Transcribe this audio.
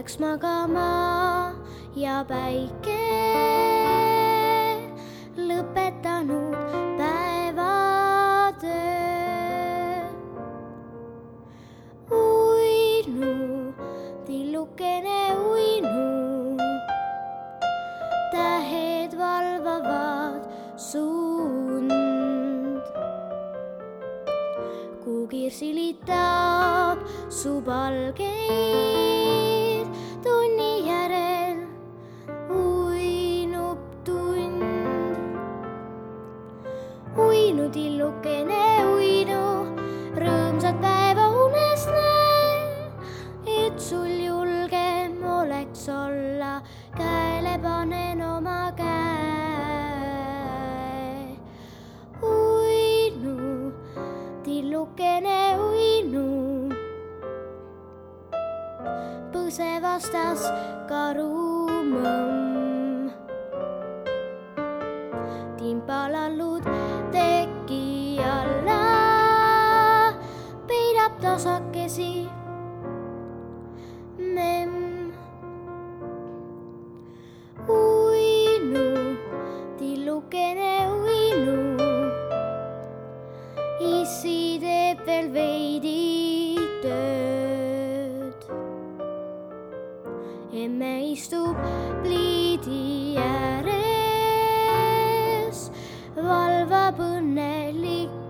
läks magama ja päike lõpetanud päevatöö. Uinu, tillukene uinu, tähed valvavad suund. Kuu kirsilitab su palgeid, tunni järel uinub tund. Uinu, tillukene uinu, rõõmsat päeva unest näe, et sul julgem oleks olla, käele panen oma käe. Uinu, tillukene uinu, põse vastas karumõmm. Timpalallud teki alla, peidab tasakesi memm. Uinu, tillukene uinu, issi teeb veel veidi tööd. Emme istub pliidi ääres, valvab õnnelik